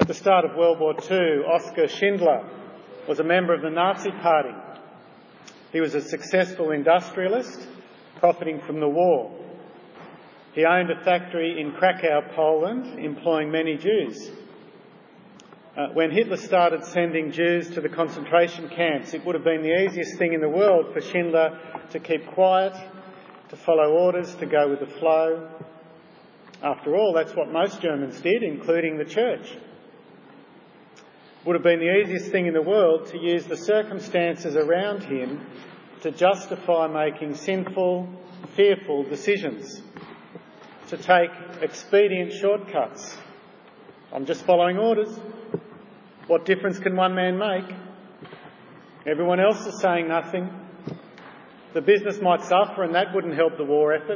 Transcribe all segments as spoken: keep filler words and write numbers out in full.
At the start of World War Two, Oskar Schindler was a member of the Nazi Party. He was a successful industrialist, profiting from the war. He owned a factory in Krakow, Poland, employing many Jews. Uh, when Hitler started sending Jews to the concentration camps, it would have been the easiest thing in the world for Schindler to keep quiet, to follow orders, to go with the flow. After all, that's what most Germans did, including the church. It would have been the easiest thing in the world to use the circumstances around him to justify making sinful, fearful decisions, to take expedient shortcuts. I'm just following orders. What difference can one man make? Everyone else is saying nothing. The business might suffer and that wouldn't help the war effort.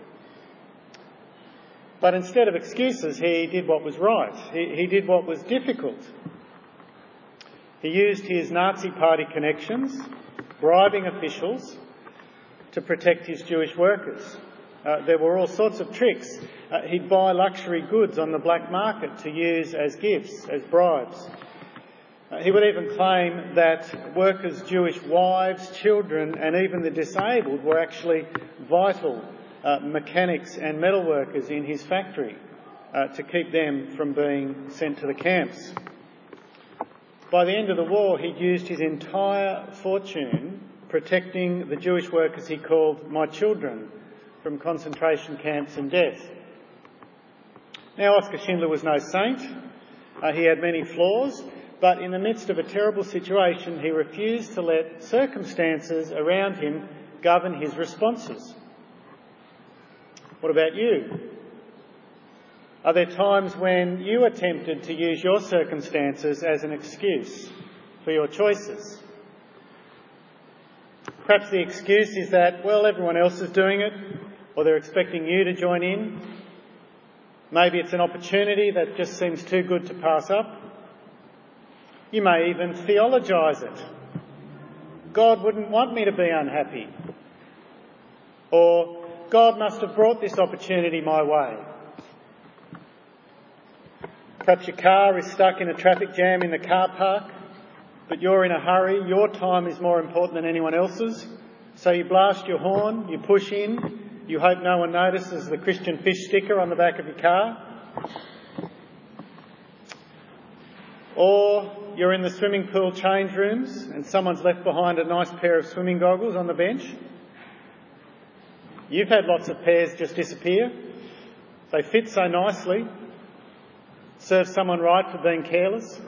But instead of excuses, he did what was right. He, he did what was difficult. He used his Nazi Party connections, bribing officials, to protect his Jewish workers. Uh, there were all sorts of tricks. Uh, he'd buy luxury goods on the black market to use as gifts, as bribes. Uh, he would even claim that workers' Jewish wives, children and even the disabled were actually vital uh, mechanics and metal workers in his factory uh, to keep them from being sent to the camps. By the end of the war, he'd used his entire fortune protecting the Jewish workers he called my children from concentration camps and death. Now, Oskar Schindler was no saint. Uh, he had many flaws, but in the midst of a terrible situation, he refused to let circumstances around him govern his responses. What about you? Are there times when you are tempted to use your circumstances as an excuse for your choices? Perhaps the excuse is that, well, everyone else is doing it, or they're expecting you to join in. Maybe it's an opportunity that just seems too good to pass up. You may even theologise it. God wouldn't want me to be unhappy. Or God must have brought this opportunity my way. Perhaps your car is stuck in a traffic jam in the car park, but you're in a hurry. Your time is more important than anyone else's. So you blast your horn, you push in, you hope no one notices the Christian fish sticker on the back of your car. Or you're in the swimming pool change rooms and someone's left behind a nice pair of swimming goggles on the bench. You've had lots of pairs just disappear. They fit so nicely. Serve someone right for being careless.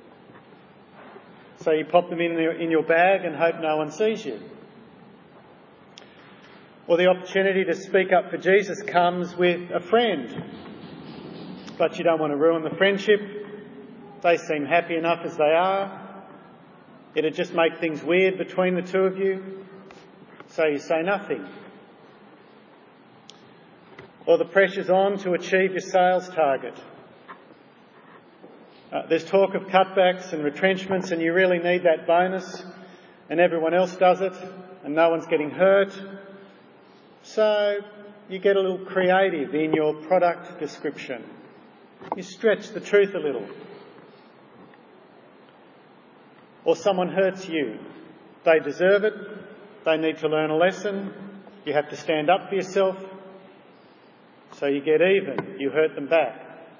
So you pop them in your, in your bag and hope no one sees you. Or the opportunity to speak up for Jesus comes with a friend, but you don't want to ruin the friendship. They seem happy enough as they are. It'd just make things weird between the two of you, so you say nothing. Or the pressure's on to achieve your sales target. Uh, there's talk of cutbacks and retrenchments and you really need that bonus and everyone else does it and no one's getting hurt. So you get a little creative in your product description. You stretch the truth a little. Or someone hurts you. They deserve it. They need to learn a lesson. You have to stand up for yourself. So you get even. You hurt them back.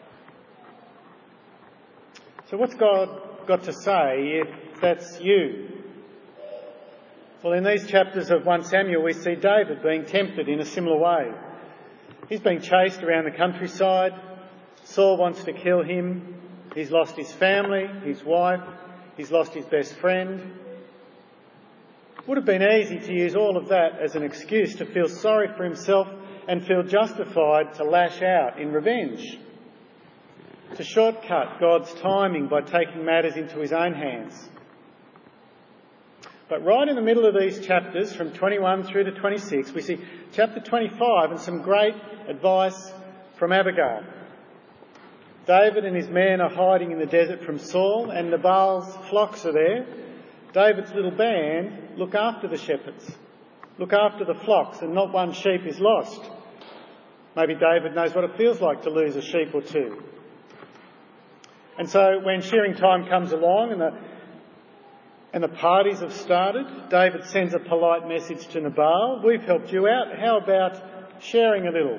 So what's God got to say if that's you? Well, in these chapters of First Samuel, we see David being tempted in a similar way. He's being chased around the countryside. Saul wants to kill him. He's lost his family, his wife. He's lost his best friend. It would have been easy to use all of that as an excuse to feel sorry for himself and feel justified to lash out in revenge, to shortcut God's timing by taking matters into his own hands. But right in the middle of these chapters, from twenty-one through to twenty-six, we see chapter twenty-five and some great advice from Abigail. David and his men are hiding in the desert from Saul, and Nabal's flocks are there. David's little band look after the shepherds, look after the flocks, and not one sheep is lost. Maybe David knows what it feels like to lose a sheep or two. And so when shearing time comes along and the, and the parties have started, David sends a polite message to Nabal: "We've helped you out. How about sharing a little?"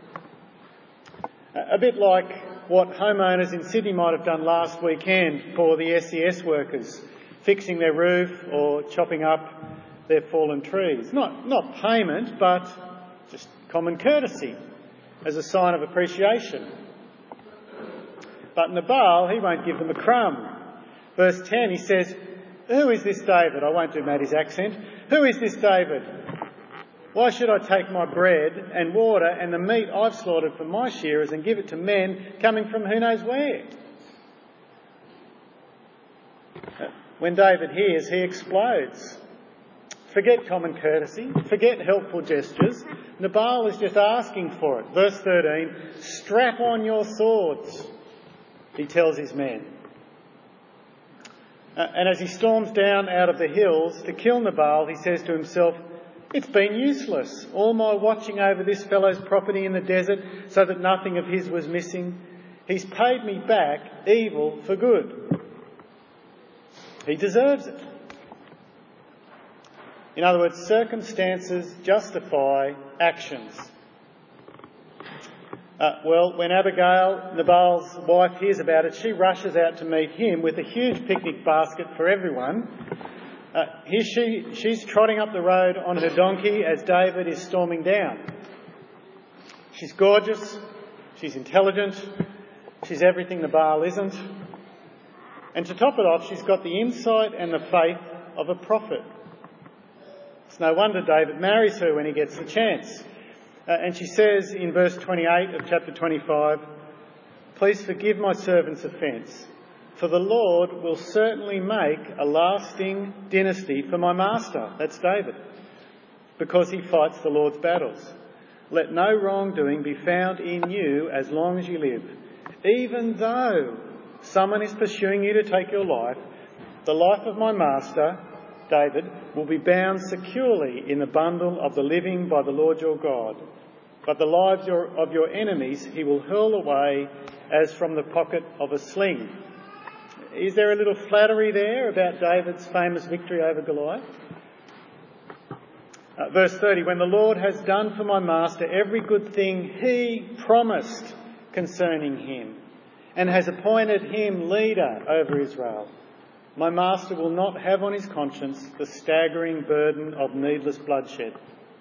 A bit like what homeowners in Sydney might have done last weekend for the S E S workers, fixing their roof or chopping up their fallen trees. Not, not payment, but just common courtesy as a sign of appreciation. But Nabal, he won't give them a crumb. Verse ten, he says, "Who is this David?" I won't do Maddie's accent. "Who is this David? Why should I take my bread and water and the meat I've slaughtered from my shearers and give it to men coming from who knows where?" When David hears, he explodes. Forget common courtesy, forget helpful gestures. Nabal is just asking for it. Verse thirteen, "Strap on your swords," he tells his men. Uh, and as he storms down out of the hills to kill Nabal, he says to himself, "It's been useless, all my watching over this fellow's property in the desert so that nothing of his was missing. He's paid me back evil for good." He deserves it. In other words, circumstances justify actions. Uh, well, when Abigail, Nabal's wife, hears about it, she rushes out to meet him with a huge picnic basket for everyone. Uh, here she, she's trotting up the road on her donkey as David is storming down. She's gorgeous, she's intelligent, she's everything Nabal isn't. And to top it off, she's got the insight and the faith of a prophet. It's no wonder David marries her when he gets the chance. Uh, and she says in verse twenty-eight of chapter twenty-five, "Please forgive my servant's offence, for the Lord will certainly make a lasting dynasty for my master," that's David, "because he fights the Lord's battles. Let no wrongdoing be found in you as long as you live. Even though someone is pursuing you to take your life, the life of my master, David, will be bound securely in the bundle of the living by the Lord your God. But the lives of your enemies he will hurl away as from the pocket of a sling." Is there a little flattery there about David's famous victory over Goliath? Uh, verse thirty, "When the Lord has done for my master every good thing he promised concerning him, and has appointed him leader over Israel, my master will not have on his conscience the staggering burden of needless bloodshed."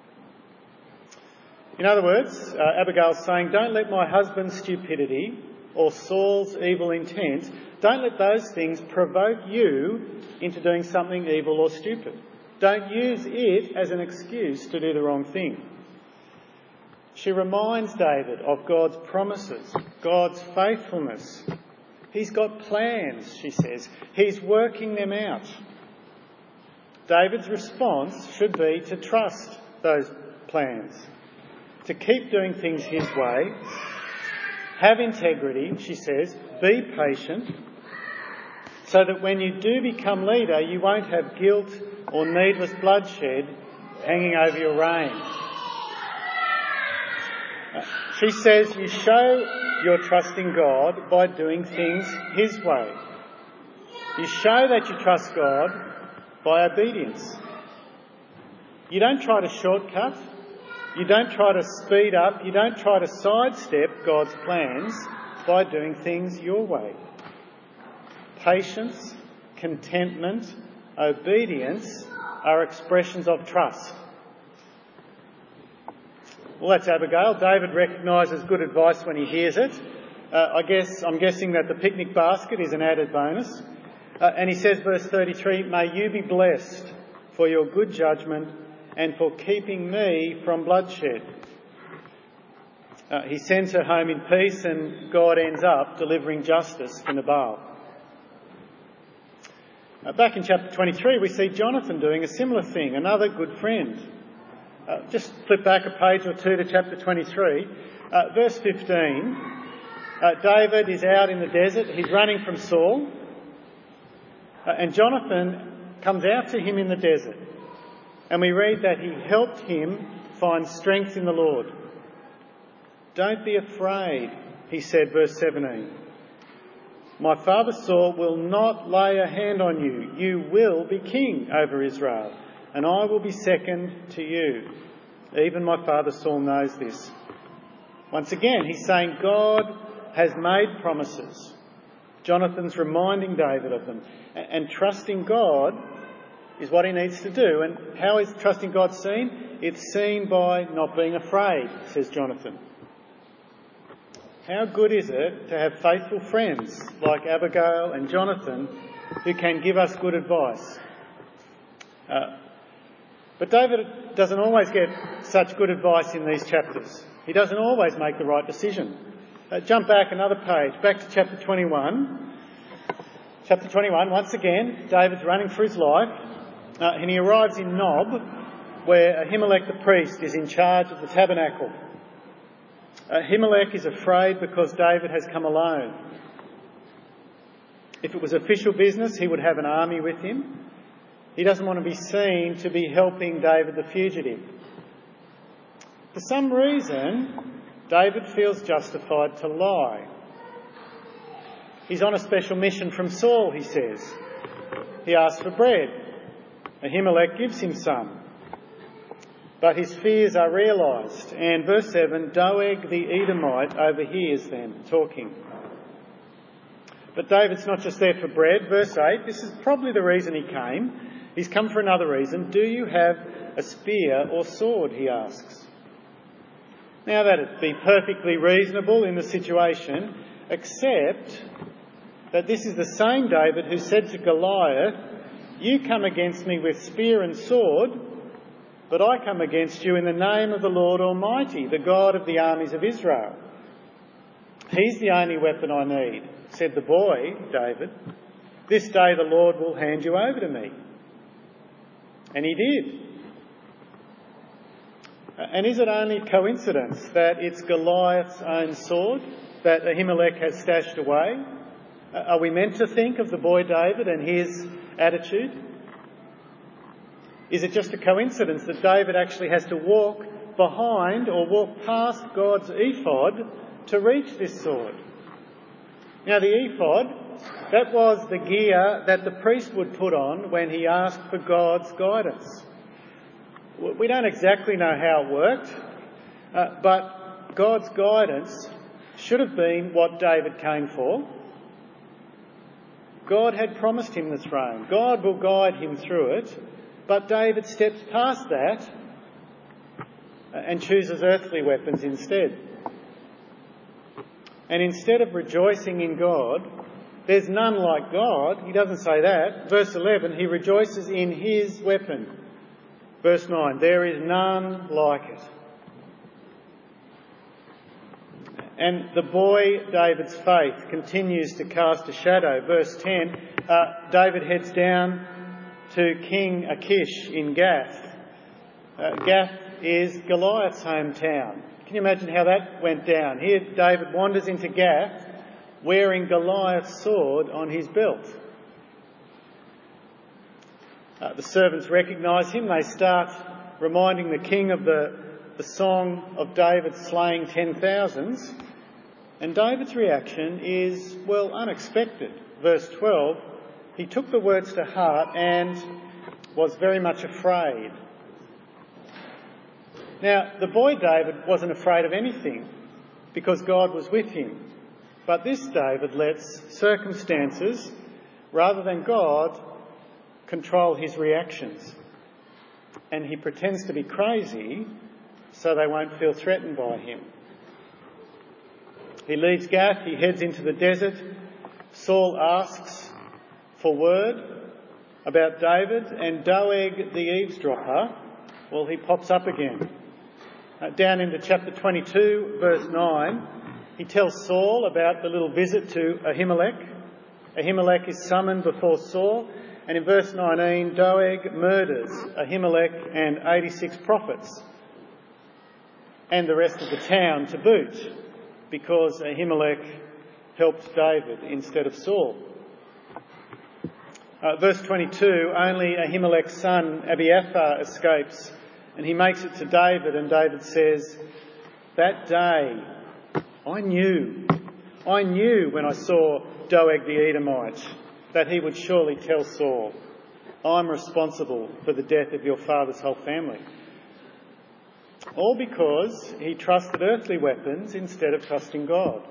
In other words, uh, Abigail's saying, don't let my husband's stupidity or Saul's evil intent, don't let those things provoke you into doing something evil or stupid. Don't use it as an excuse to do the wrong thing. She reminds David of God's promises, God's faithfulness. He's got plans, she says. He's working them out. David's response should be to trust those plans, to keep doing things his way, have integrity, she says, be patient, so that when you do become leader, you won't have guilt or needless bloodshed hanging over your reign. She says you show your trust in God by doing things his way. You show that you trust God by obedience. You don't try to shortcut. You don't try to speed up. You don't try to sidestep God's plans by doing things your way. Patience, contentment, obedience are expressions of trust. Well, that's Abigail. David recognises good advice when he hears it. Uh, I guess I'm guessing that the picnic basket is an added bonus. Uh, and he says, verse thirty-three, "May you be blessed for your good judgment and for keeping me from bloodshed." Uh, he sends her home in peace, and God ends up delivering justice for Nabal. Uh, back in chapter twenty-three, we see Jonathan doing a similar thing, another good friend. Uh, just flip back a page or two to chapter twenty-three. Uh, verse fifteen, uh, David is out in the desert. He's running from Saul. Uh, and Jonathan comes out to him in the desert. And we read that he helped him find strength in the Lord. "Don't be afraid," he said, verse seventeen. My father Saul will not lay a hand on you. You will be king over Israel, and I will be second to you. Even my father Saul knows this." Once again, he's saying God has made promises. Jonathan's reminding David of them. And trusting God is what he needs to do. And how is trusting God seen? It's seen by not being afraid, says Jonathan. How good is it to have faithful friends like Abigail and Jonathan who can give us good advice? Uh, but David doesn't always get such good advice in these chapters. He doesn't always make the right decision. Uh, jump back another page, back to chapter twenty-one. Chapter twenty-one, once again, David's running for his life, uh, and he arrives in Nob, where Ahimelech the priest is in charge of the tabernacle. Ahimelech is afraid because David has come alone. If it was official business, he would have an army with him. He doesn't want to be seen to be helping David the fugitive. For some reason, David feels justified to lie. He's on a special mission from Saul, he says. He asks for bread. Ahimelech gives him some. But his fears are realised. And verse seven, Doeg the Edomite overhears them talking. But David's not just there for bread. Verse eight, this is probably the reason he came. He's come for another reason. Do you have a spear or sword, he asks. Now that'd be perfectly reasonable in the situation, except that this is the same David who said to Goliath, "You come against me with spear and sword, but I come against you in the name of the Lord Almighty, the God of the armies of Israel. He's the only weapon I need," said the boy, David. "This day the Lord will hand you over to me." And he did. And is it only coincidence that it's Goliath's own sword that Ahimelech has stashed away? Are we meant to think of the boy David and his attitude? Is it just a coincidence that David actually has to walk behind or walk past God's ephod to reach this sword? Now the ephod, that was the gear that the priest would put on when he asked for God's guidance. We don't exactly know how it worked, uh, but God's guidance should have been what David came for. God had promised him the throne. God will guide him through it, but David steps past that and chooses earthly weapons instead. And instead of rejoicing in God, there's none like God, he doesn't say that. Verse eleven, he rejoices in his weapon. Verse nine, there is none like it. And the boy David's faith continues to cast a shadow. Verse ten, uh, David heads down to King Achish in Gath. Uh, Gath is Goliath's hometown. Can you imagine how that went down? Here David wanders into Gath wearing Goliath's sword on his belt. Uh, the servants recognise him. They start reminding the king of the, the song of David slaying ten thousands. And David's reaction is, well, unexpected. Verse twelve, he took the words to heart and was very much afraid. Now, the boy David wasn't afraid of anything because God was with him. But this David lets circumstances, rather than God, control his reactions. And he pretends to be crazy so they won't feel threatened by him. He leaves Gath, he heads into the desert. Saul asks for word about David, and Doeg the eavesdropper, well, he pops up again. Uh, down into chapter twenty-two, verse nine, he tells Saul about the little visit to Ahimelech. Ahimelech is summoned before Saul, and in verse nineteen, Doeg murders Ahimelech and eighty-six prophets and the rest of the town to boot, because Ahimelech helped David instead of Saul. Uh, verse twenty-two, only Ahimelech's son Abiathar escapes, and he makes it to David, and David says, "That day I knew, I knew when I saw Doeg the Edomite that he would surely tell Saul, I'm responsible for the death of your father's whole family. All because he trusted earthly weapons instead of trusting God.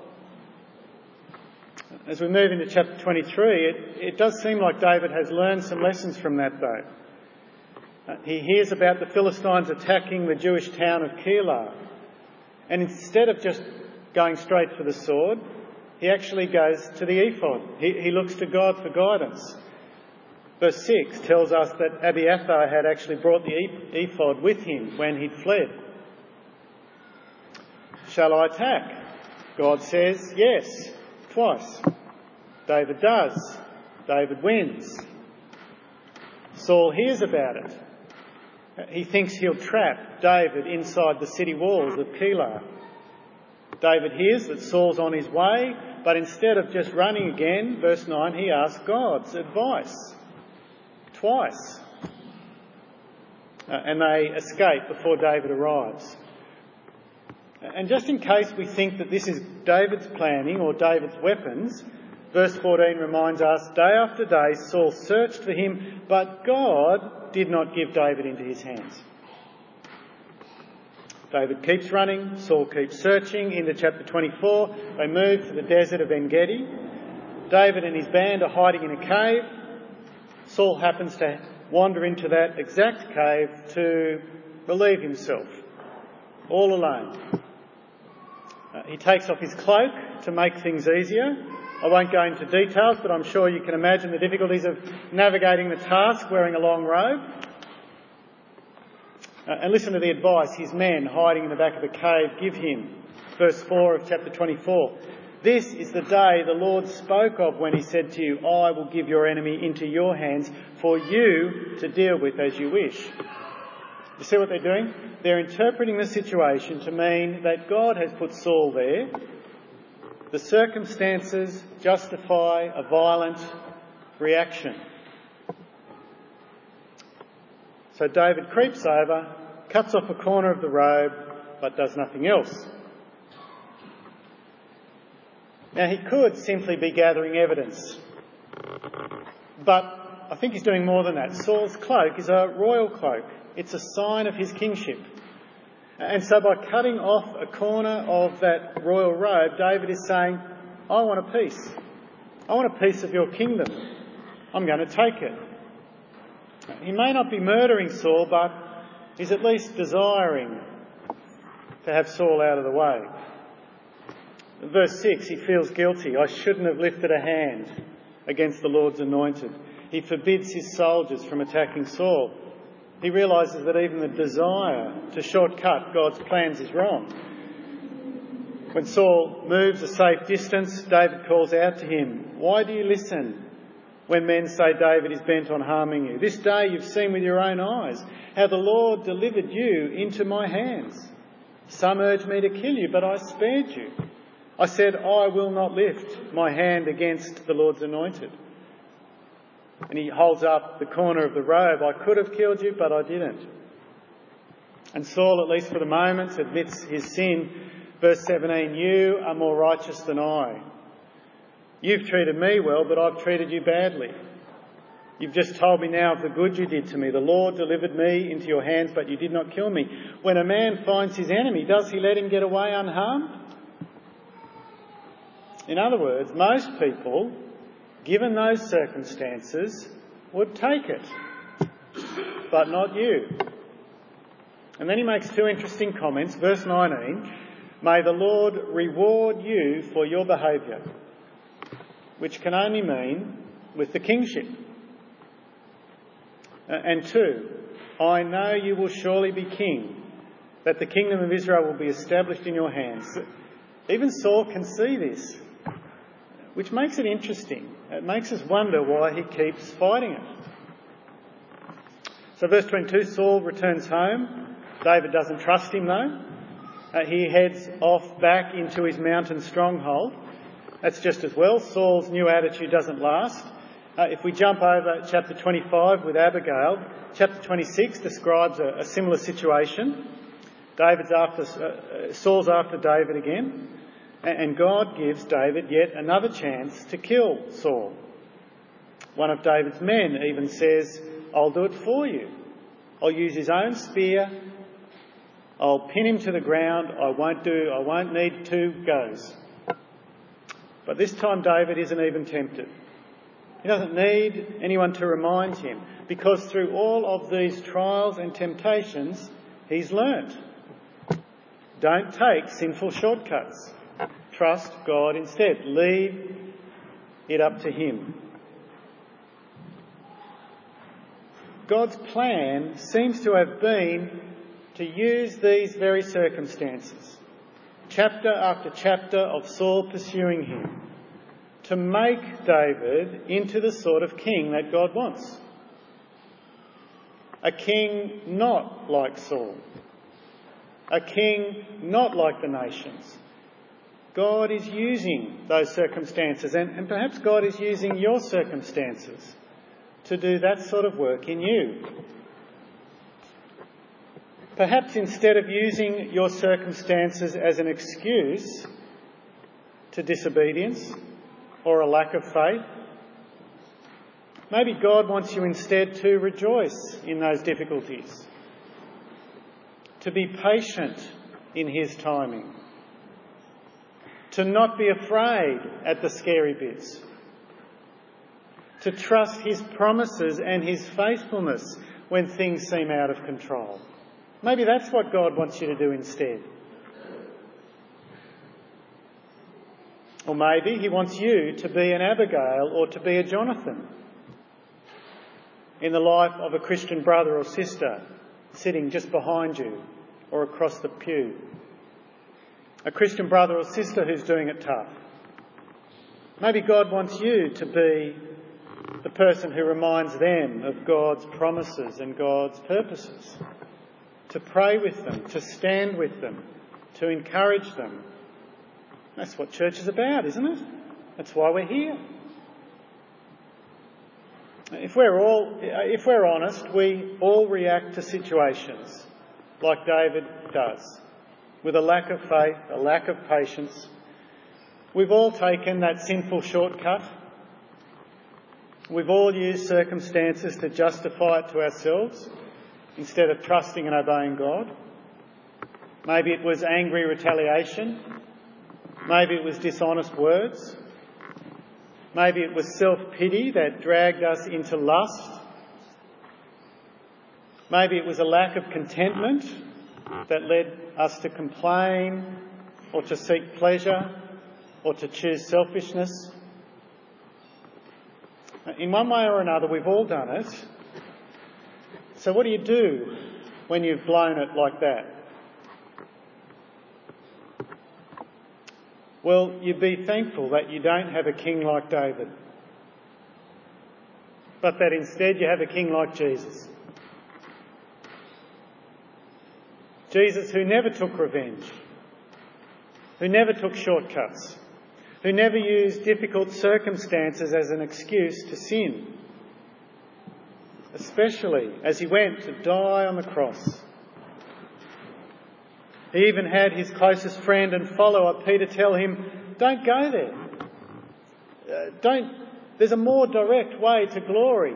As we move into chapter twenty-three, it, it does seem like David has learned some lessons from that though. Uh, he hears about the Philistines attacking the Jewish town of Keilah, and instead of just going straight for the sword, he actually goes to the ephod. He, he looks to God for guidance. Verse six tells us that Abiathar had actually brought the ephod with him when he'd fled. Shall I attack? God says yes, twice. David does. David wins. Saul hears about it. He thinks he'll trap David inside the city walls of Keilah. David hears that Saul's on his way, but instead of just running again, verse nine, he asks God's advice. Twice. Uh, and they escape before David arrives. And just in case we think that this is David's planning or David's weapons, verse fourteen reminds us, day after day Saul searched for him, but God did not give David into his hands. David keeps running, Saul keeps searching. Into chapter twenty-four, they move to the desert of En-Gedi. David and his band are hiding in a cave. Saul happens to wander into that exact cave to relieve himself, all alone. Uh, he takes off his cloak to make things easier. I won't go into details, but I'm sure you can imagine the difficulties of navigating the task wearing a long robe. Uh, and listen to the advice his men hiding in the back of the cave give him. Verse four of chapter twenty-four. This is the day the Lord spoke of when he said to you, I will give your enemy into your hands for you to deal with as you wish. You see what they're doing? They're interpreting the situation to mean that God has put Saul there. The circumstances justify a violent reaction. So David creeps over, cuts off a corner of the robe, but does nothing else. Now, he could simply be gathering evidence, but I think he's doing more than that. Saul's cloak is a royal cloak. It's a sign of his kingship. And so by cutting off a corner of that royal robe, David is saying, I want a piece. I want a piece of your kingdom. I'm going to take it. He may not be murdering Saul, but he's at least desiring to have Saul out of the way. Verse six, he feels guilty. I shouldn't have lifted a hand against the Lord's anointed. He forbids his soldiers from attacking Saul. He realises that even the desire to shortcut God's plans is wrong. When Saul moves a safe distance, David calls out to him, why do you listen when men say David is bent on harming you? This day you've seen with your own eyes how the Lord delivered you into my hands. Some urged me to kill you, but I spared you. I said, I will not lift my hand against the Lord's anointed. And he holds up the corner of the robe. I could have killed you, but I didn't. And Saul, at least for the moment, admits his sin. Verse seventeen, you are more righteous than I. You've treated me well, but I've treated you badly. You've just told me now of the good you did to me. The Lord delivered me into your hands, but you did not kill me. When a man finds his enemy, does he let him get away unharmed? In other words, most people, given those circumstances, would take it, but not you. And then he makes two interesting comments. Verse nineteen, may the Lord reward you for your behaviour, which can only mean with the kingship. And two, I know you will surely be king, that the kingdom of Israel will be established in your hands. Even Saul can see this, which makes it interesting. It makes us wonder why he keeps fighting it. So verse twenty-two, Saul returns home. David doesn't trust him though. Uh, he heads off back into his mountain stronghold. That's just as well. Saul's new attitude doesn't last. Uh, if we jump over chapter twenty-five with Abigail, chapter twenty-six describes a, a similar situation. David's after, uh, Saul's after David again. And God gives David yet another chance to kill Saul. One of David's men even says, "I'll do it for you. I'll use his own spear. I'll pin him to the ground. I won't do, I won't need two goes." But this time David isn't even tempted. He doesn't need anyone to remind him, because through all of these trials and temptations, he's learnt. Don't take sinful shortcuts. Trust God instead. Leave it up to him. God's plan seems to have been to use these very circumstances, chapter after chapter of Saul pursuing him, to make David into the sort of king that God wants. A king not like Saul. A king not like the nations. God is using those circumstances, and, and perhaps God is using your circumstances to do that sort of work in you. Perhaps instead of using your circumstances as an excuse to disobedience or a lack of faith, maybe God wants you instead to rejoice in those difficulties, to be patient in his timing, to not be afraid at the scary bits, to trust his promises and his faithfulness when things seem out of control. Maybe that's what God wants you to do instead. Or maybe he wants you to be an Abigail or to be a Jonathan in the life of a Christian brother or sister sitting just behind you or across the pew. A Christian brother or sister who's doing it tough. Maybe God wants you to be the person who reminds them of God's promises and God's purposes, to pray with them, to stand with them, to encourage them. That's what church is about, isn't it? That's why we're here. If we're all, if we're honest, we all react to situations like David does, with a lack of faith, a lack of patience. We've all taken that sinful shortcut. We've all used circumstances to justify it to ourselves instead of trusting and obeying God. Maybe it was angry retaliation. Maybe it was dishonest words. Maybe it was self-pity that dragged us into lust. Maybe it was a lack of contentment that led us to complain or to seek pleasure or to choose selfishness. In one way or another, we've all done it. So what do you do when you've blown it like that? Well, you be thankful that you don't have a king like David, but that instead you have a king like Jesus. Jesus, who never took revenge, who never took shortcuts, who never used difficult circumstances as an excuse to sin, especially as he went to die on the cross. He even had his closest friend and follower, Peter, tell him, "Don't go there. Uh, don't. There's a more direct way to glory."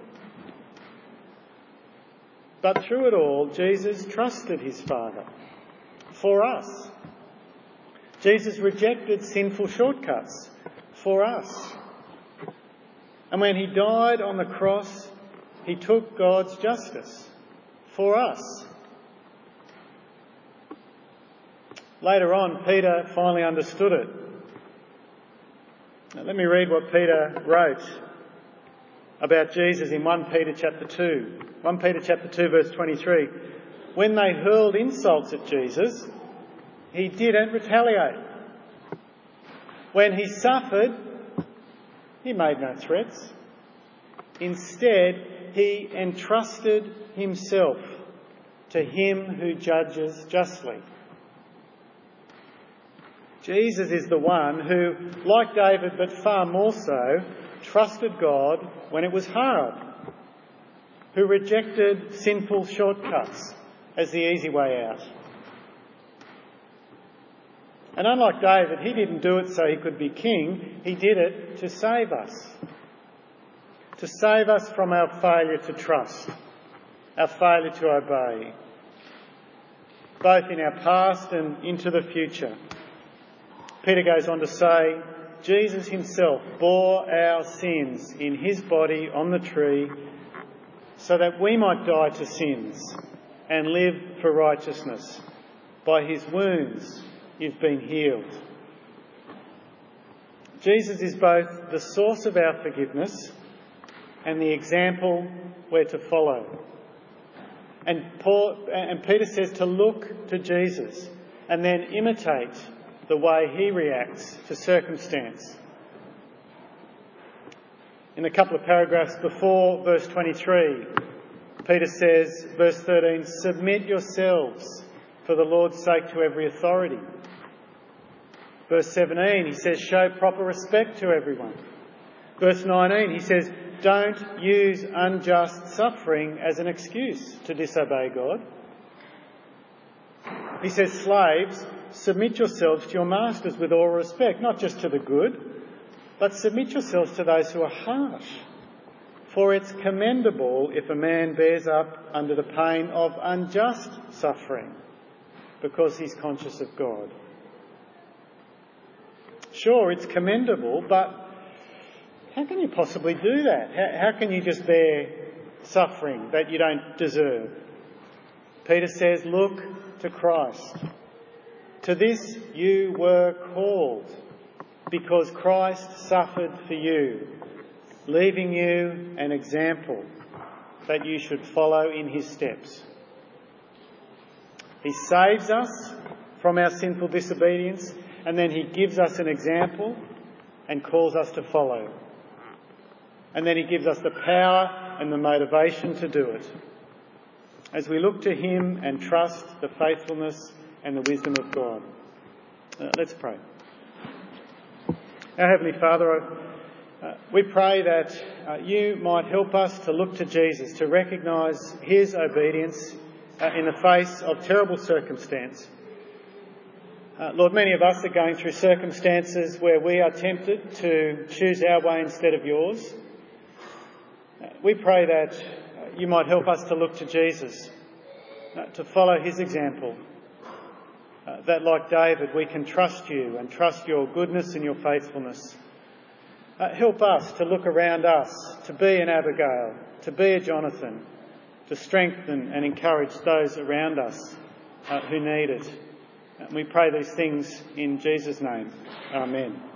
But through it all, Jesus trusted his Father for us. Jesus rejected sinful shortcuts for us. And when he died on the cross, he took God's justice for us. Later on, Peter finally understood it. Now, let me read what Peter wrote about Jesus in First Peter chapter two. First Peter chapter two, verse twenty-three. When they hurled insults at Jesus, he didn't retaliate. When he suffered, he made no threats. Instead, he entrusted himself to him who judges justly. Jesus is the one who, like David but far more so, trusted God when it was hard, who rejected sinful shortcuts as the easy way out. And unlike David, he didn't do it so he could be king. He did it to save us. To save us from our failure to trust, our failure to obey, both in our past and into the future. Peter goes on to say, Jesus himself bore our sins in his body on the tree so that we might die to sins and live for righteousness. By his wounds you've been healed. Jesus is both the source of our forgiveness and the example we're to follow. And, Paul, and Peter says to look to Jesus and then imitate the way he reacts to circumstance. In a couple of paragraphs before verse twenty-three, Peter says, verse thirteen, submit yourselves for the Lord's sake to every authority. Verse seventeen, he says, show proper respect to everyone. Verse nineteen, he says, don't use unjust suffering as an excuse to disobey God. He says, slaves, submit yourselves to your masters with all respect, not just to the good, but submit yourselves to those who are harsh. For it's commendable if a man bears up under the pain of unjust suffering, because he's conscious of God. Sure, it's commendable, but how can you possibly do that? How, how can you just bear suffering that you don't deserve? Peter says, look to Christ. To this you were called, because Christ suffered for you, leaving you an example that you should follow in his steps. He saves us from our sinful disobedience, and then he gives us an example and calls us to follow. And then he gives us the power and the motivation to do it, as we look to him and trust the faithfulness and the wisdom of God. Uh, let's pray. Our Heavenly Father, uh, we pray that uh, you might help us to look to Jesus, to recognise his obedience uh, in the face of terrible circumstance. Uh, Lord, many of us are going through circumstances where we are tempted to choose our way instead of yours. Uh, we pray that uh, you might help us to look to Jesus, uh, to follow his example, uh, that like David we can trust you and trust your goodness and your faithfulness. Uh, help us to look around us, to be an Abigail, to be a Jonathan, to strengthen and encourage those around us uh, who need it. And we pray these things in Jesus' name. Amen.